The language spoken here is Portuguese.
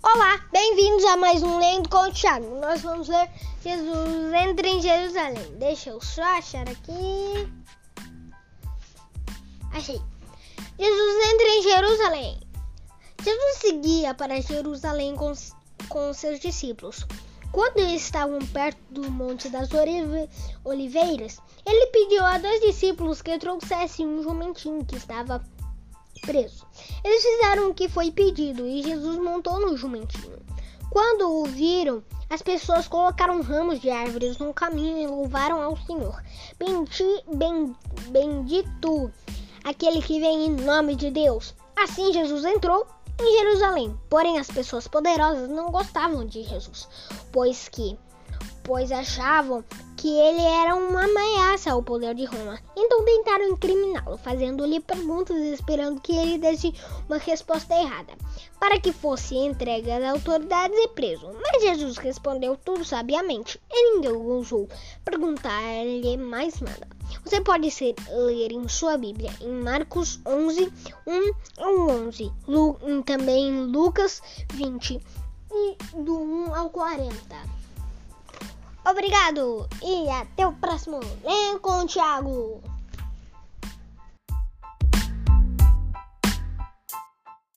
Olá, bem-vindos a mais um Lendo com o Thiago. Nós vamos ler Jesus entra em Jerusalém. Deixa eu só achar aqui. Achei. Jesus entra em Jerusalém. Jesus seguia para Jerusalém com seus discípulos. Quando eles estavam perto do Monte das Oliveiras, ele pediu a 2 discípulos que trouxessem um jumentinho que estava preso. Eles fizeram o que foi pedido e Jesus montou no jumentinho. Quando o viram, as pessoas colocaram ramos de árvores no caminho e louvaram ao Senhor. Bendito aquele que vem em nome de Deus. Assim Jesus entrou em Jerusalém. Porém, as pessoas poderosas não gostavam de Jesus, pois achavam que ele era uma ameaça ao poder de Roma. Então tentaram incriminá-lo, fazendo-lhe perguntas e esperando que ele desse uma resposta errada, para que fosse entregue às autoridades e preso. Mas Jesus respondeu tudo sabiamente e ninguém ousou perguntar-lhe mais nada. Você pode ler em sua Bíblia, em Marcos 11, 1 ao 11, também em Lucas 20, e do 1 ao 40. Obrigado e até o próximo Lendo com o Thiago.